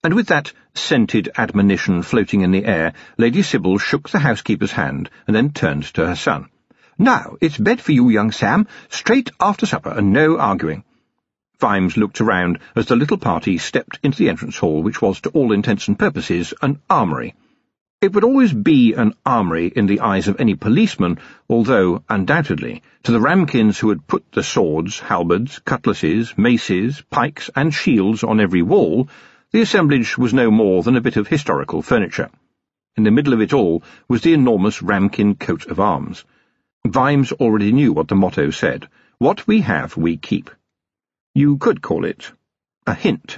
And with that scented admonition floating in the air, Lady Sybil shook the housekeeper's hand and then turned to her son. "Now, it's bed for you, young Sam, straight after supper, and no arguing." Vimes looked around as the little party stepped into the entrance hall, which was, to all intents and purposes, an armoury. It would always be an armoury in the eyes of any policeman, although, undoubtedly, to the ramkins who had put the swords, halberds, cutlasses, maces, pikes, and shields on every wall, the assemblage was no more than a bit of historical furniture. In the middle of it all was the enormous ramkin coat of arms. Vimes already knew what the motto said: "What we have, we keep." You could call it a hint.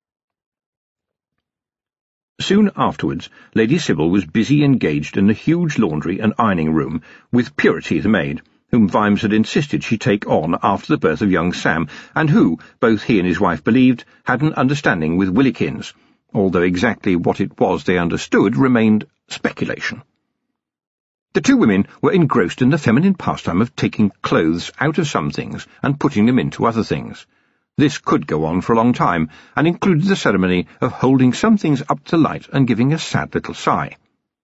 Soon afterwards, Lady Sybil was busy engaged in the huge laundry and ironing room with Purity the maid, whom Vimes had insisted she take on after the birth of young Sam, and who, both he and his wife believed, had an understanding with Willikins, although exactly what it was they understood remained speculation. The two women were engrossed in the feminine pastime of taking clothes out of some things and putting them into other things. This could go on for a long time, and included the ceremony of holding some things up to light and giving a sad little sigh.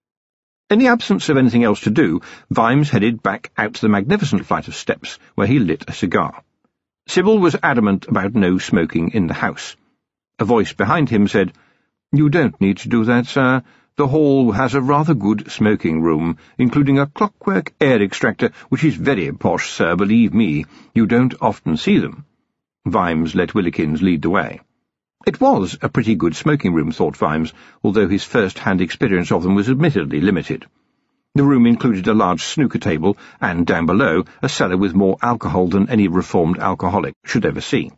In the absence of anything else to do, Vimes headed back out to the magnificent flight of steps, where he lit a cigar. Sybil was adamant about no smoking in the house. A voice behind him said, "You don't need to do that, sir. The hall has a rather good smoking room, including a clockwork air extractor, which is very posh, sir, believe me. You don't often see them." Vimes let Willikins lead the way. It was a pretty good smoking room, thought Vimes, although his first-hand experience of them was admittedly limited. The room included a large snooker table, and, down below, a cellar with more alcohol than any reformed alcoholic should ever see.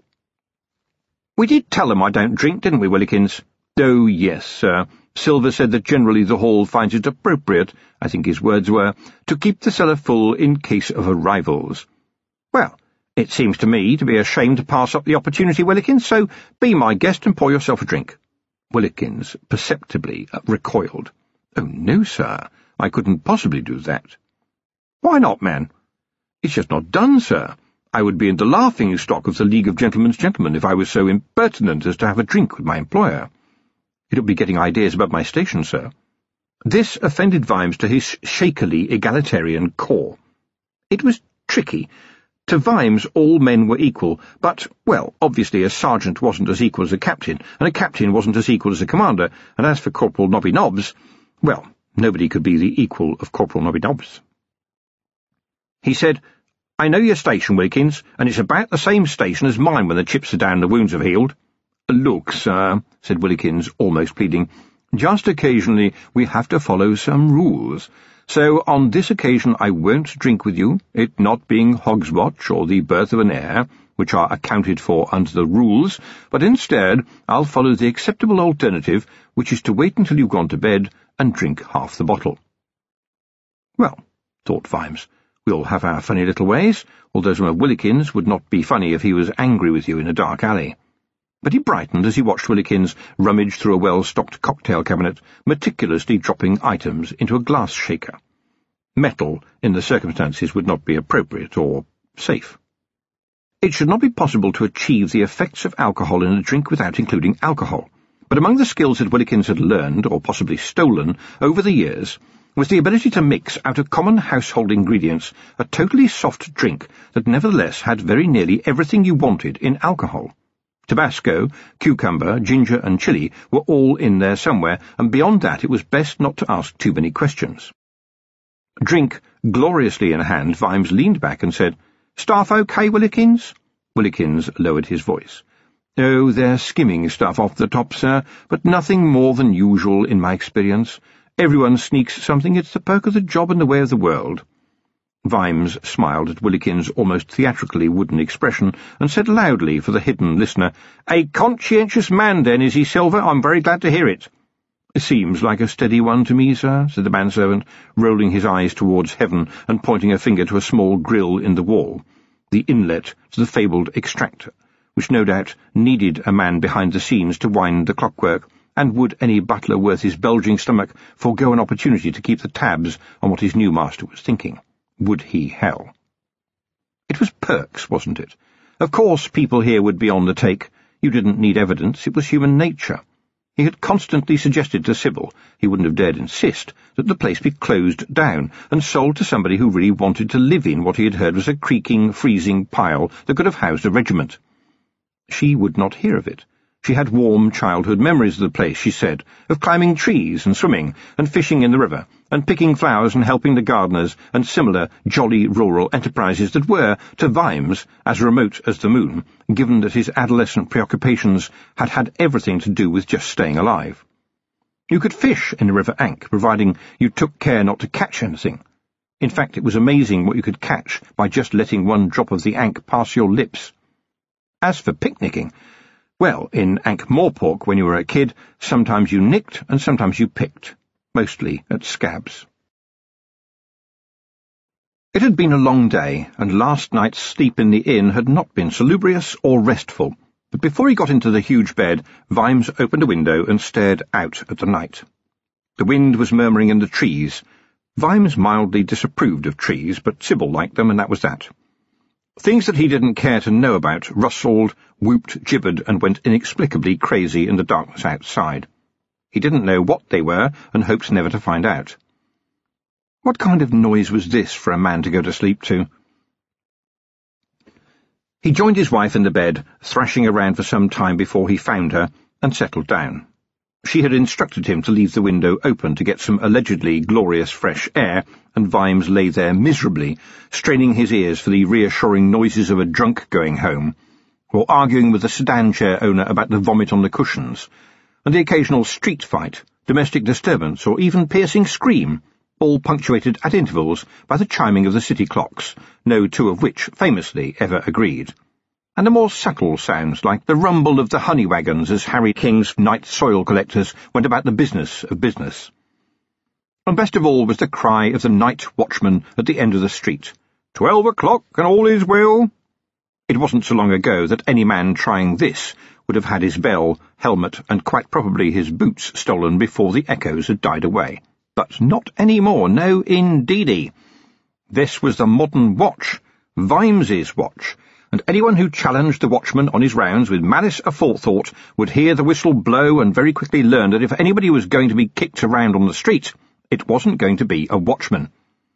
"We did tell them I don't drink, didn't we, Willikins?" "Oh, yes, sir. Silver said that generally the hall finds it appropriate, I think his words were, to keep the cellar full in case of arrivals." "Well, it seems to me to be a shame to pass up the opportunity, Willikins, so be my guest and pour yourself a drink." Willikins perceptibly recoiled. "Oh, no, sir. I couldn't possibly do that." "Why not, man?" "It's just not done, sir. I would be in the laughing stock of the League of Gentlemen's Gentlemen if I was so impertinent as to have a drink with my employer. It would be getting ideas about my station, sir." This offended Vimes to his shakily egalitarian core. It was tricky. To Vimes all men were equal, but, well, obviously a sergeant wasn't as equal as a captain, and a captain wasn't as equal as a commander, and as for Corporal Nobby-Nobbs, well, nobody could be the equal of Corporal Nobby-Nobbs. He said, "I know your station, Wilkins, and it's about the same station as mine when the chips are down and the wounds have healed." "Look, sir," said Willikins, almost pleading, "just occasionally we have to follow some rules. So on this occasion I won't drink with you, it not being Hogswatch or the birth of an heir, which are accounted for under the rules, but instead I'll follow the acceptable alternative, which is to wait until you've gone to bed and drink half the bottle." Well, thought Vimes, we all have our funny little ways, although some of Willikins would not be funny if he was angry with you in a dark alley. But he brightened as he watched Willikins rummage through a well-stocked cocktail cabinet, meticulously dropping items into a glass shaker. Metal, in the circumstances, would not be appropriate or safe. It should not be possible to achieve the effects of alcohol in a drink without including alcohol, but among the skills that Willikins had learned, or possibly stolen, over the years, was the ability to mix out of common household ingredients a totally soft drink that nevertheless had very nearly everything you wanted in alcohol. Tabasco, cucumber, ginger, and chili were all in there somewhere, and beyond that it was best not to ask too many questions. Drink gloriously in hand, Vimes leaned back and said, "Staff okay, Willikins?" Willikins lowered his voice. "Oh, they're skimming stuff off the top, sir, but nothing more than usual in my experience. Everyone sneaks something. It's the perk of the job and the way of the world." Vimes smiled at Willikins' almost theatrically wooden expression, and said loudly for the hidden listener, "A conscientious man, then, is he, Silver? I'm very glad to hear it." "Seems like a steady one to me, sir," said the manservant, rolling his eyes towards heaven and pointing a finger to a small grill in the wall, the inlet to the fabled extractor, which no doubt needed a man behind the scenes to wind the clockwork, and would any butler worth his bulging stomach forego an opportunity to keep the tabs on what his new master was thinking? Would he hell? It was perks, wasn't it? Of course people here would be on the take. You didn't need evidence, it was human nature. He had constantly suggested to Sybil, he wouldn't have dared insist, that the place be closed down and sold to somebody who really wanted to live in what he had heard was a creaking, freezing pile that could have housed a regiment. She would not hear of it. She had warm childhood memories of the place, she said, of climbing trees and swimming and fishing in the river and picking flowers and helping the gardeners and similar jolly rural enterprises that were, to Vimes, as remote as the moon, given that his adolescent preoccupations had had everything to do with just staying alive. You could fish in the River Ank, providing you took care not to catch anything. In fact, it was amazing what you could catch by just letting one drop of the Ank pass your lips. As for picnicking, well, in Ankh-Morpork, when you were a kid, sometimes you nicked and sometimes you picked, mostly at scabs. It had been a long day, and last night's sleep in the inn had not been salubrious or restful, but before he got into the huge bed, Vimes opened a window and stared out at the night. The wind was murmuring in the trees. Vimes mildly disapproved of trees, but Sybil liked them, and that was that. Things that he didn't care to know about rustled, whooped, gibbered, and went inexplicably crazy in the darkness outside. He didn't know what they were, and hoped never to find out. What kind of noise was this for a man to go to sleep to? He joined his wife in the bed, thrashing around for some time before he found her, and settled down. She had instructed him to leave the window open to get some allegedly glorious fresh air, and Vimes lay there miserably, straining his ears for the reassuring noises of a drunk going home, or arguing with the sedan chair owner about the vomit on the cushions, and the occasional street fight, domestic disturbance, or even piercing scream, all punctuated at intervals by the chiming of the city clocks, no two of which famously ever agreed, and the more subtle sounds like the rumble of the honey wagons as Harry King's night soil collectors went about the business of business. And best of all was the cry of the night watchman at the end of the street, 12 o'clock and all is well. It wasn't so long ago that any man trying this would have had his bell, helmet, and quite probably his boots stolen before the echoes had died away. But not any more, no indeedy. This was the modern watch, Vimes's watch, and anyone who challenged the watchman on his rounds with malice aforethought would hear the whistle blow and very quickly learn that if anybody was going to be kicked around on the street, it wasn't going to be a watchman.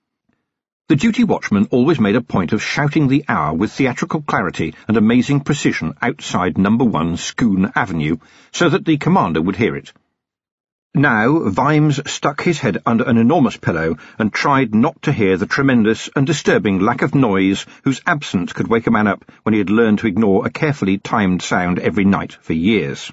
The duty watchman always made a point of shouting the hour with theatrical clarity and amazing precision outside No. 1 Scone Avenue, so that the commander would hear it. Now Vimes stuck his head under an enormous pillow and tried not to hear the tremendous and disturbing lack of noise whose absence could wake a man up when he had learned to ignore a carefully timed sound every night for years.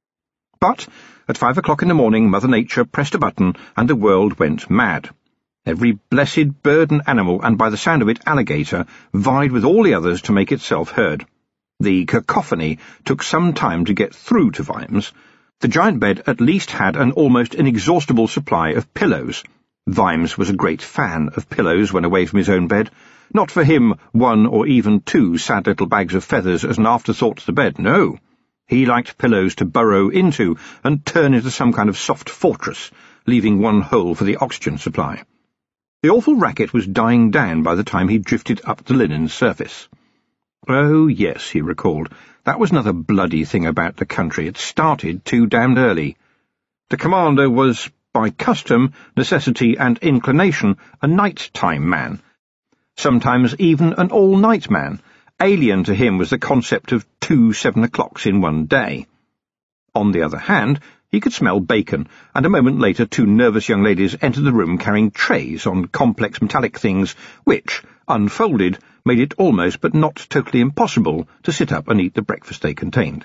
But at 5 o'clock in the morning Mother Nature pressed a button and the world went mad. Every blessed bird and animal, and by the sound of it alligator, vied with all the others to make itself heard. The cacophony took some time to get through to Vimes. The giant bed at least had an almost inexhaustible supply of pillows. Vimes was a great fan of pillows when away from his own bed. Not for him 1 or even 2 sad little bags of feathers as an afterthought to the bed, no. He liked pillows to burrow into and turn into some kind of soft fortress, leaving one hole for the oxygen supply. The awful racket was dying down by the time he drifted up the linen's surface. Oh, yes, he recalled. That was another bloody thing about the country. It started too damned early. The commander was, by custom, necessity, and inclination, a night-time man. Sometimes even an all-night man. Alien to him was the concept of 2 7 o'clocks in one day. On the other hand, he could smell bacon, and a moment later 2 nervous young ladies entered the room carrying trays on complex metallic things which, unfolded, made it almost but not totally impossible to sit up and eat the breakfast they contained.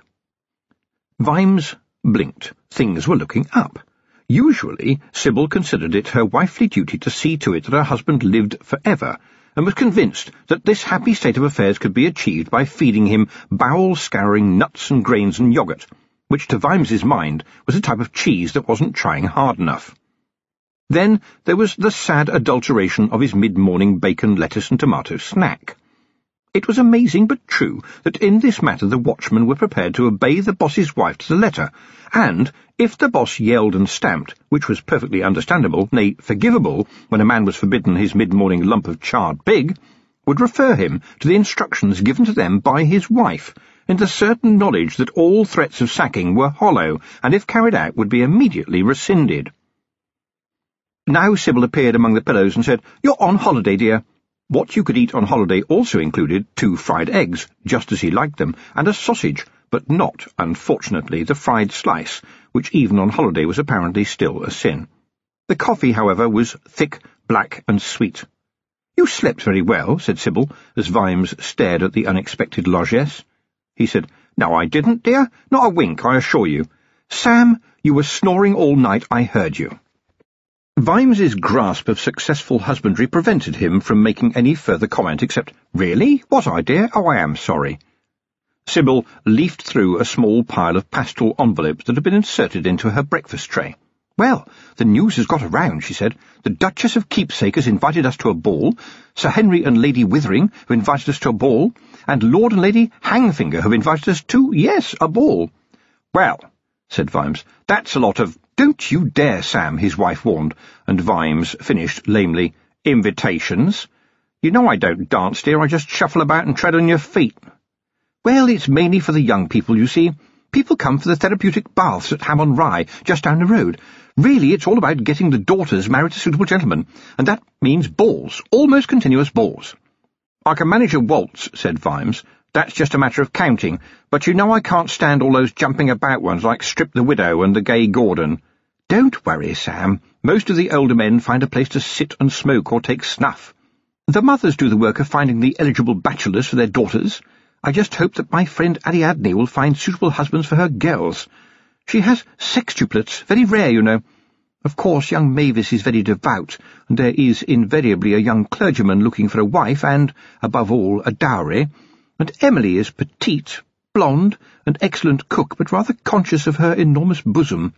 Vimes blinked. Things were looking up. Usually, Sybil considered it her wifely duty to see to it that her husband lived forever, and was convinced that this happy state of affairs could be achieved by feeding him bowel-scouring nuts and grains and yoghurt, which to Vimes's mind was a type of cheese that wasn't trying hard enough. Then there was the sad adulteration of his mid-morning bacon, lettuce and tomato snack. It was amazing but true that in this matter the watchmen were prepared to obey the boss's wife to the letter, and, if the boss yelled and stamped, which was perfectly understandable, nay, forgivable, when a man was forbidden his mid-morning lump of charred pig, would refer him to the instructions given to them by his wife, in the certain knowledge that all threats of sacking were hollow, and if carried out would be immediately rescinded. Now Sybil appeared among the pillows and said, "You're on holiday, dear." What you could eat on holiday also included 2 fried eggs, just as he liked them, and a sausage, but not, unfortunately, the fried slice, which even on holiday was apparently still a sin. The coffee, however, was thick, black, and sweet. "You slept very well," said Sybil, as Vimes stared at the unexpected largesse. He said, "No, I didn't, dear. Not a wink, I assure you. Sam, you were snoring all night, I heard you." Vimes's grasp of successful husbandry prevented him from making any further comment except, "Really? Was I, dear? Oh, I am sorry." Sybil leafed through a small pile of pastel envelopes that had been inserted into her breakfast tray. "Well, the news has got around," she said. "The Duchess of Keepsake has invited us to a ball, Sir Henry and Lady Withering have invited us to a ball, and Lord and Lady Hangfinger have invited us to, yes, a ball." "Well," said Vimes, "that's a lot of—" "Don't you dare, Sam," his wife warned, and Vimes finished lamely, "Invitations? You know I don't dance, dear. I just shuffle about and tread on your feet." "Well, it's mainly for the young people, you see. People come for the therapeutic baths at Ham on Rye, just down the road. Really, it's all about getting the daughters married to suitable gentlemen, and that means balls, almost continuous balls." "I can manage a waltz," said Vimes. "That's just a matter of counting, but you know I can't stand all those jumping about ones like Strip the Widow and the Gay Gordon." "Don't worry, Sam. Most of the older men find a place to sit and smoke or take snuff. The mothers do the work of finding the eligible bachelors for their daughters. I just hope that my friend Ariadne will find suitable husbands for her girls. She has sextuplets, very rare, you know. Of course, young Mavis is very devout, and there is invariably a young clergyman looking for a wife and, above all, a dowry. And Emily is petite, blonde, an excellent cook, but rather conscious of her enormous bosom."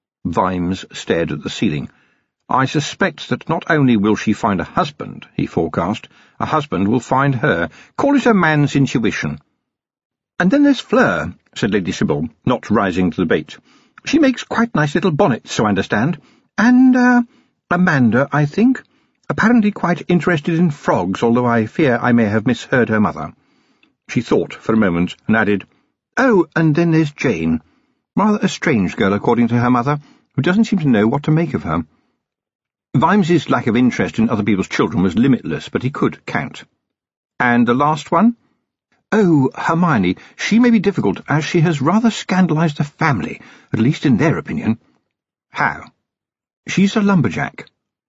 Vimes stared at the ceiling. "I suspect that not only will she find a husband," he forecast, "a husband will find her. Call it a man's intuition." "And then there's Fleur," said Lady Sybil, not rising to the bait. "She makes quite nice little bonnets, so I understand. And, Amanda, I think. Apparently quite interested in frogs, although I fear I may have misheard her mother." She thought for a moment and added, "Oh, and then there's Jane. Rather a strange girl, according to her mother, who doesn't seem to know what to make of her." Vimes's lack of interest in other people's children was limitless, but he could count. "And the last one?" "Oh, Hermione. She may be difficult, as she has rather scandalized the family, at least in their opinion." "How?" "She's a lumberjack."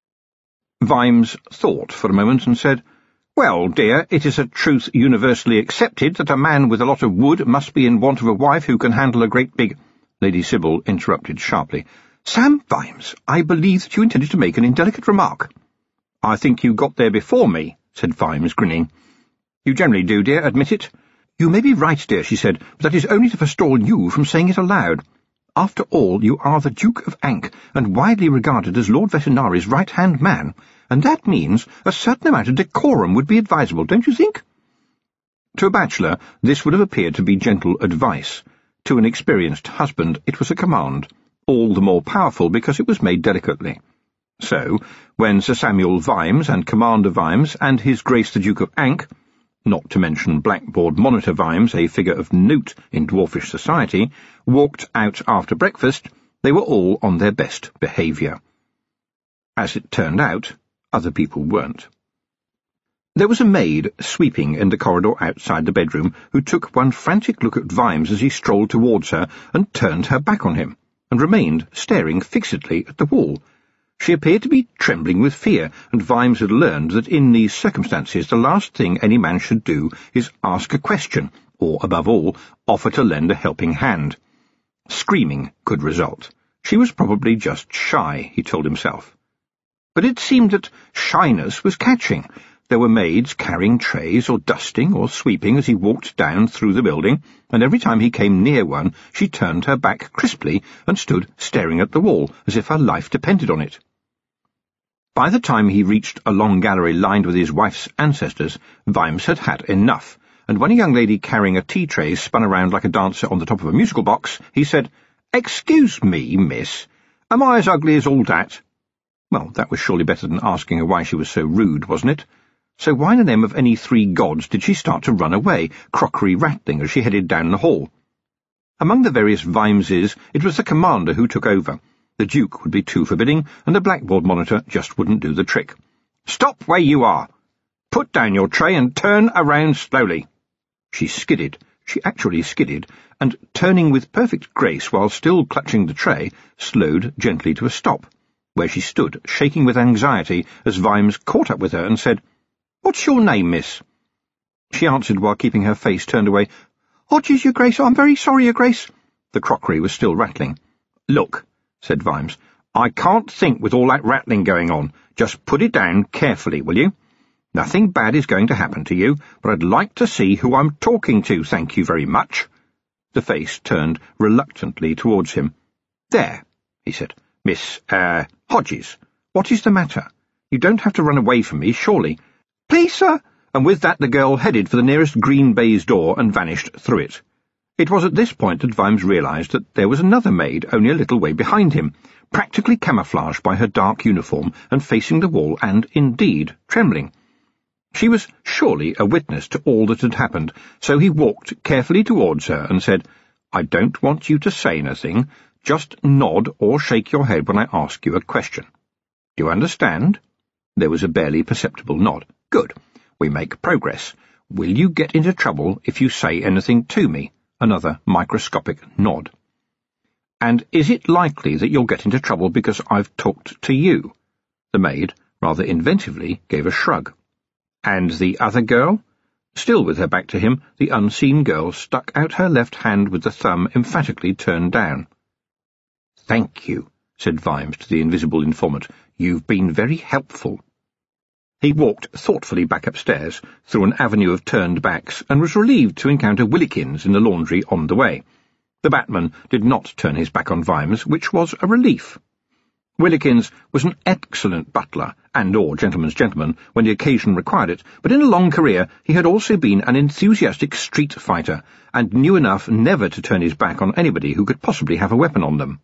Vimes thought for a moment and said, "Well, dear, it is a truth universally accepted that a man with a lot of wood must be in want of a wife who can handle a great big—" Lady Sybil interrupted sharply. "Sam Vimes, I believe that you intended to make an indelicate remark." "I think you got there before me," said Vimes, grinning. "You generally do, dear, admit it." "You may be right, dear," she said, "but that is only to forestall you from saying it aloud. After all, you are the Duke of Ankh, and widely regarded as Lord Vetinari's right-hand man, and that means a certain amount of decorum would be advisable, don't you think?" To a bachelor, this would have appeared to be gentle advice. To an experienced husband, it was a command, all the more powerful because it was made delicately. So, when Sir Samuel Vimes and Commander Vimes and His Grace the Duke of Ankh, not to mention Blackboard Monitor Vimes, a figure of note in dwarfish society, walked out after breakfast, they were all on their best behaviour. As it turned out, other people weren't. There was a maid sweeping in the corridor outside the bedroom who took one frantic look at Vimes as he strolled towards her and turned her back on him, and remained staring fixedly at the wall. She appeared to be trembling with fear, and Vimes had learned that in these circumstances the last thing any man should do is ask a question, or, above all, offer to lend a helping hand. Screaming could result. She was probably just shy, he told himself. But it seemed that shyness was catching. There were maids carrying trays or dusting or sweeping as he walked down through the building, and every time he came near one she turned her back crisply and stood staring at the wall as if her life depended on it. By the time he reached a long gallery lined with his wife's ancestors, Vimes had had enough, and when a young lady carrying a tea tray spun around like a dancer on the top of a musical box, he said, "Excuse me, miss, am I as ugly as all that?" Well, that was surely better than asking her why she was so rude, wasn't it? So why in the name of any three gods did she start to run away, crockery rattling as she headed down the hall? Among the various Vimeses, it was the commander who took over. The Duke would be too forbidding, and the blackboard monitor just wouldn't do the trick. "Stop where you are! Put down your tray and turn around slowly." She skidded. She actually skidded, and, turning with perfect grace while still clutching the tray, slowed gently to a stop, where she stood, shaking with anxiety, as Vimes caught up with her and said, "What's your name, miss?" She answered while keeping her face turned away, "Hodges, your grace. I'm very sorry, your grace." The crockery was still rattling. "Look," said Vimes, "I can't think with all that rattling going on. Just put it down carefully, will you? Nothing bad is going to happen to you, but I'd like to see who I'm talking to, thank you very much." The face turned reluctantly towards him. "There," he said. "Miss, Hodges, what is the matter? You don't have to run away from me, surely." "Please, sir." And with that the girl headed for the nearest green baize door and vanished through it. It was at this point that Vimes realised that there was another maid only a little way behind him, practically camouflaged by her dark uniform and facing the wall and, indeed, trembling. She was surely a witness to all that had happened, so he walked carefully towards her and said, "I don't want you to say anything. Just nod or shake your head when I ask you a question. Do you understand?" There was a barely perceptible nod. "Good. We make progress. Will you get into trouble if you say anything to me?" Another microscopic nod. "And is it likely that you'll get into trouble because I've talked to you?" The maid, rather inventively, gave a shrug. "And the other girl?" Still with her back to him, the unseen girl stuck out her left hand with the thumb emphatically turned down. "Thank you," said Vimes to the invisible informant. "You've been very helpful." He walked thoughtfully back upstairs, through an avenue of turned backs, and was relieved to encounter Willikins in the laundry on the way. The Batman did not turn his back on Vimes, which was a relief. Willikins was an excellent butler and/or gentleman's gentleman when the occasion required it, but in a long career he had also been an enthusiastic street fighter, and knew enough never to turn his back on anybody who could possibly have a weapon on them.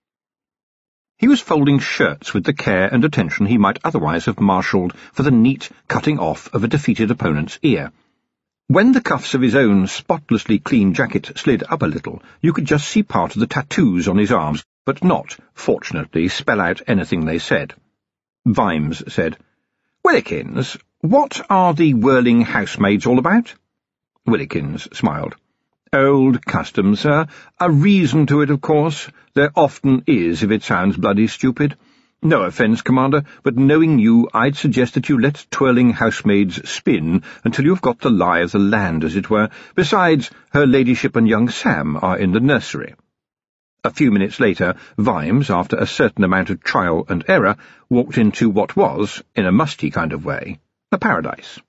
He was folding shirts with the care and attention he might otherwise have marshalled for the neat cutting off of a defeated opponent's ear. When the cuffs of his own spotlessly clean jacket slid up a little, you could just see part of the tattoos on his arms, but not, fortunately, spell out anything they said. Vimes said, "Willikins, what are the whirling housemaids all about?" Willikins smiled. "Old custom, sir. A reason to it, of course. There often is, if it sounds bloody stupid. No offence, Commander, but knowing you, I'd suggest that you let twirling housemaids spin until you've got the lie of the land, as it were. Besides, her ladyship and young Sam are in the nursery." A few minutes later, Vimes, after a certain amount of trial and error, walked into what was, in a musty kind of way, a paradise.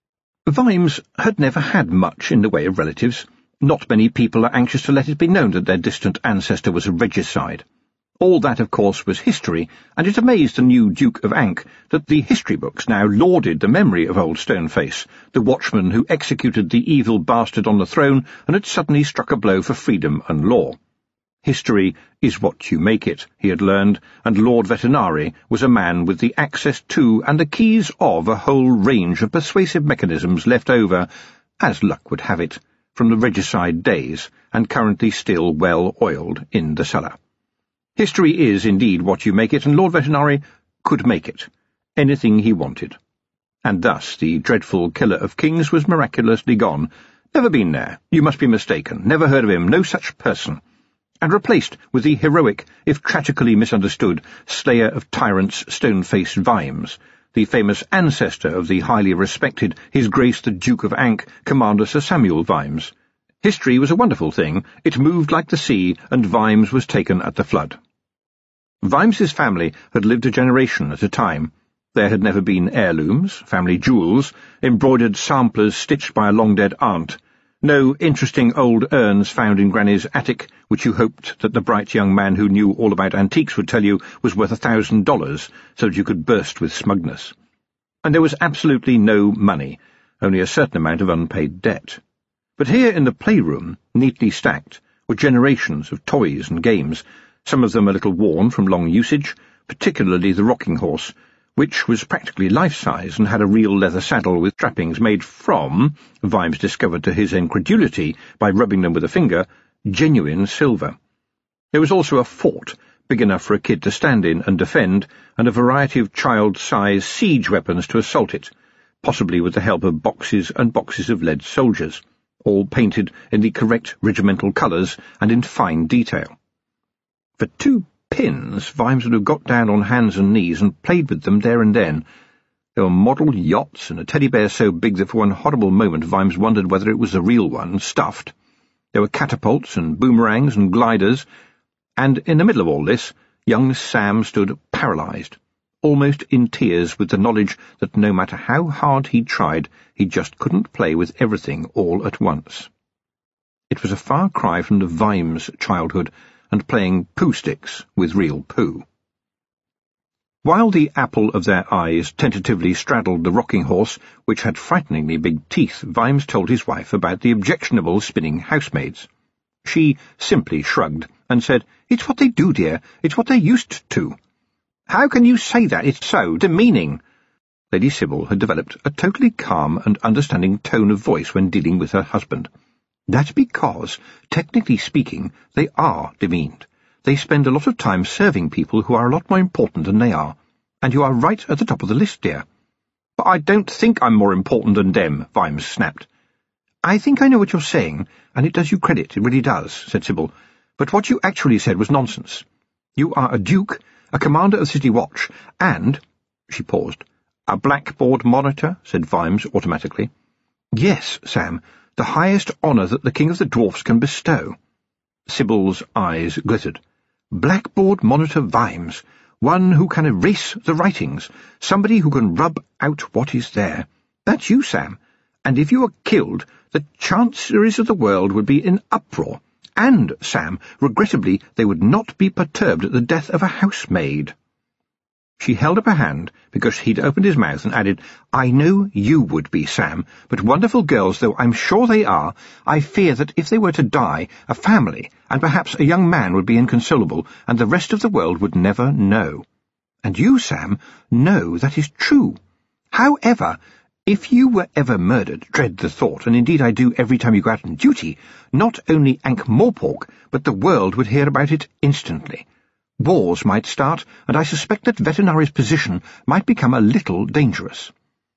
Vimes had never had much in the way of relatives. Not many people are anxious to let it be known that their distant ancestor was a regicide. All that, of course, was history, and it amazed the new Duke of Ankh that the history books now lauded the memory of old Stoneface, the watchman who executed the evil bastard on the throne and had suddenly struck a blow for freedom and law. History is what you make it, he had learned, and Lord Vetinari was a man with the access to and the keys of a whole range of persuasive mechanisms left over, as luck would have it, from the regicide days, and currently still well oiled in the cellar. History is indeed what you make it, and Lord Vetinari could make it, anything he wanted. And thus the dreadful killer of kings was miraculously gone. Never been there, you must be mistaken, never heard of him, no such person. And replaced with the heroic, if tragically misunderstood, slayer of tyrants Stone-faced Vimes, the famous ancestor of the highly respected His Grace the Duke of Ankh, Commander Sir Samuel Vimes. History was a wonderful thing, it moved like the sea, and Vimes was taken at the flood. Vimes's family had lived a generation at a time. There had never been heirlooms, family jewels, embroidered samplers stitched by a long-dead aunt, no interesting old urns found in Granny's attic, which you hoped that the bright young man who knew all about antiques would tell you was worth $1,000, so that you could burst with smugness. And there was absolutely no money, only a certain amount of unpaid debt. But here in the playroom, neatly stacked, were generations of toys and games, some of them a little worn from long usage, particularly the rocking horse, which was practically life-size and had a real leather saddle with strappings made from, Vimes discovered to his incredulity by rubbing them with a finger, genuine silver. There was also a fort, big enough for a kid to stand in and defend, and a variety of child-size siege weapons to assault it, possibly with the help of boxes and boxes of lead soldiers, all painted in the correct regimental colours and in fine detail. For 2 pins, Vimes would have got down on hands and knees and played with them there and then. There were model yachts and a teddy bear so big that for one horrible moment Vimes wondered whether it was the real one, stuffed. There were catapults and boomerangs and gliders, and in the middle of all this, young Sam stood paralysed, almost in tears with the knowledge that no matter how hard he tried, he just couldn't play with everything all at once. It was a far cry from the Vimes childhood and playing poo sticks with real poo. While the apple of their eyes tentatively straddled the rocking horse, which had frighteningly big teeth, Vimes told his wife about the objectionable spinning housemaids. She simply shrugged and said, "It's what they do, dear. It's what they're used to." "How can you say that? It's so demeaning." Lady Sybil had developed a totally calm and understanding tone of voice when dealing with her husband. "That's because, technically speaking, they are demeaned. They spend a lot of time serving people who are a lot more important than they are. And you are right at the top of the list, dear." "But I don't think I'm more important than them," Vimes snapped. "I think I know what you're saying, and it does you credit, it really does," said Sybil. "But what you actually said was nonsense. You are a duke, a commander of City Watch, and—" She paused. "A blackboard monitor," said Vimes automatically. "Yes, Sam, the highest honour that the King of the Dwarfs can bestow." Sybil's eyes glittered. "Blackboard monitor Vimes, one who can erase the writings, somebody who can rub out what is there. That's you, Sam, and if you were killed, the chanceries of the world would be in uproar. And, Sam, regrettably, they would not be perturbed at the death of a housemaid." She held up a hand, because he'd opened his mouth, and added, "I know you would be, Sam, but wonderful girls though I'm sure they are, I fear that if they were to die, a family, and perhaps a young man would be inconsolable, and the rest of the world would never know. And you, Sam, know that is true. However, if you were ever murdered, dread the thought, and indeed I do every time you go out on duty, not only Ankh-Morpork, but the world would hear about it instantly. Wars might start, and I suspect that Vetinari's position might become a little dangerous.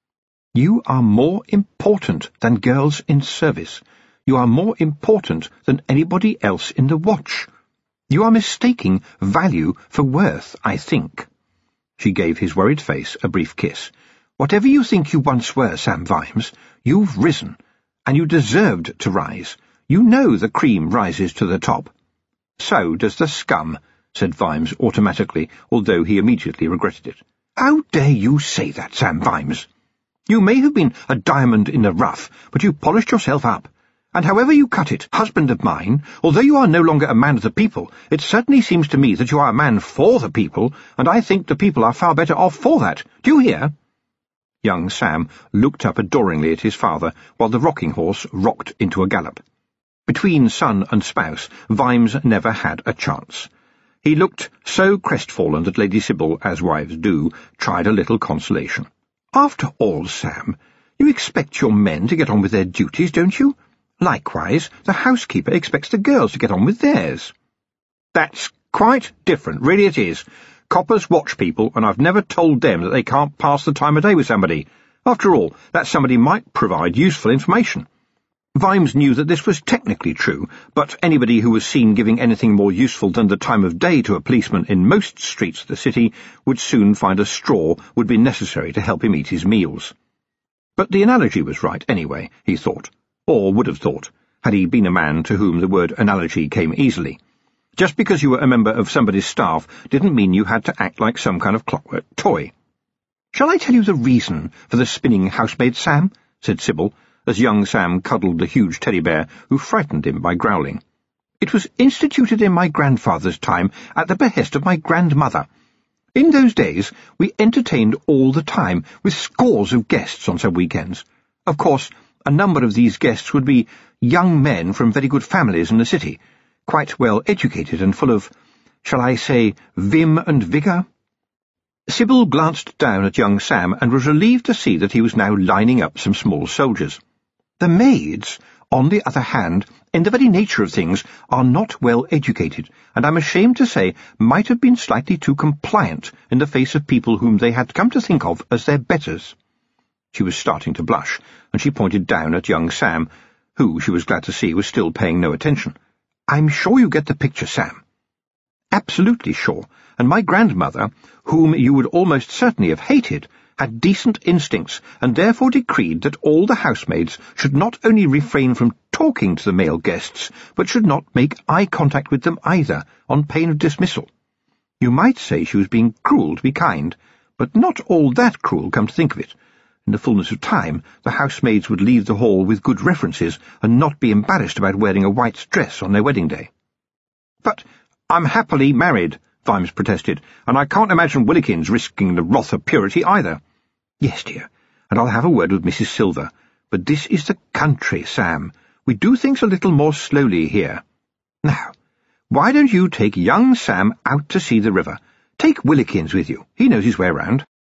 You are more important than girls in service. You are more important than anybody else in the watch. You are mistaking value for worth, I think." She gave his worried face a brief kiss. "Whatever you think you once were, Sam Vimes, you've risen, and you deserved to rise. You know the cream rises to the top." "So does the scum," said Vimes automatically, although he immediately regretted it. "How dare you say that, Sam Vimes? You may have been a diamond in the rough, but you polished yourself up. And however you cut it, husband of mine, although you are no longer a man of the people, it certainly seems to me that you are a man for the people, and I think the people are far better off for that. Do you hear?" Young Sam looked up adoringly at his father, while the rocking horse rocked into a gallop. Between son and spouse, Vimes never had a chance. He looked so crestfallen that Lady Sybil, as wives do, tried a little consolation. "After all, Sam, you expect your men to get on with their duties, don't you? Likewise, the housekeeper expects the girls to get on with theirs." "That's quite different, really it is. Coppers watch people, and I've never told them that they can't pass the time of day with somebody. After all, that somebody might provide useful information." Vimes knew that this was technically true, but anybody who was seen giving anything more useful than the time of day to a policeman in most streets of the city would soon find a straw would be necessary to help him eat his meals. But the analogy was right anyway, he thought, or would have thought, had he been a man to whom the word analogy came easily. Just because you were a member of somebody's staff didn't mean you had to act like some kind of clockwork toy. "Shall I tell you the reason for the spinning housemaid, Sam?" said Sybil, as young Sam cuddled the huge teddy bear, who frightened him by growling. "It was instituted in my grandfather's time at the behest of my grandmother. In those days we entertained all the time, with scores of guests on some weekends. Of course, a number of these guests would be young men from very good families in the city, quite well educated and full of, shall I say, vim and vigour?" Sybil glanced down at young Sam and was relieved to see that he was now lining up some small soldiers. The maids, on the other hand, in the very nature of things, are not well educated, and I'm ashamed to say might have been slightly too compliant in the face of people whom they had come to think of as their betters. She was starting to blush, and she pointed down at young Sam, who, she was glad to see, was still paying no attention. "I'm sure you get the picture, Sam." "Absolutely sure, and my grandmother, whom you would almost certainly have hated, had decent instincts, and therefore decreed that all the housemaids should not only refrain from talking to the male guests, but should not make eye contact with them either, on pain of dismissal. You might say she was being cruel to be kind, but not all that cruel, come to think of it. In the fullness of time, the housemaids would leave the hall with good references, and not be embarrassed about wearing a white dress on their wedding day." "But I'm happily married," Vimes protested, "and I can't imagine Willikins risking the wrath of Purity either." "Yes, dear, and I'll have a word with Mrs. Silver. But this is the country, Sam. We do things a little more slowly here. Now, why don't you take young Sam out to see the river? Take Willikins with you. He knows his way round."